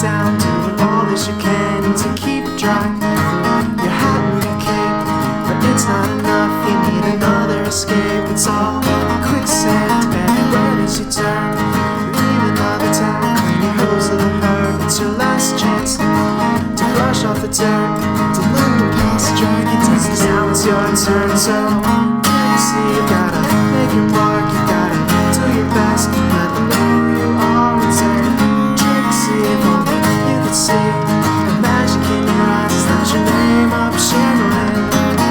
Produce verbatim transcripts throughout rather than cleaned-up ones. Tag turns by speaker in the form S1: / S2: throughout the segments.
S1: down, doing all that you can to keep dry. Your hat and your cape, but it's not enough. You need another escape. It's all quicksand everywhere as you turn. You leave another town, clean your hose of the herb. It's your last chance to brush off the dirt, to let the past drag you down. Now it's your turn, so see, you gotta make your mark. You gotta do your best, let them know who you are and say, Trixie, if only you could see the magic in your eyes. Is that your name up shimmering?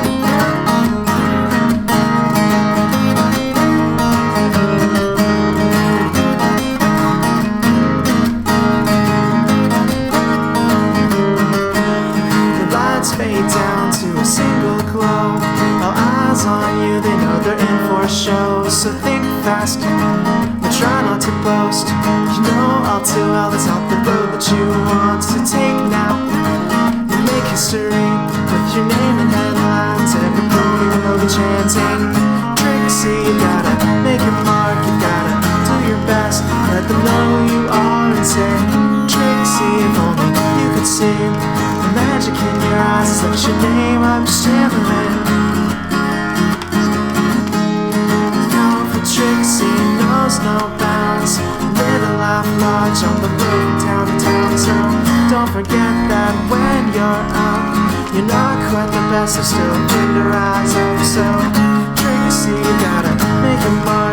S1: Fade down to a single glow. All eyes on you, they know they're in for a show. So think fast, but try not to boast. You know all too well that's not the road that you want to take now. You make history with your name in headlines. Every pony will be chanting, Trixie, you gotta make your mark. You gotta do your best, let them know who you are and say, Trixie, if only you could see the magic in your eyes. Is that your name I'm shimmering? No, for Trixie knows no bounds. Live and laugh large on the road from town to town. So don't forget that when you're out, you're not quite the best, so still keep your eyes up. So Trixie, you gotta make a mark.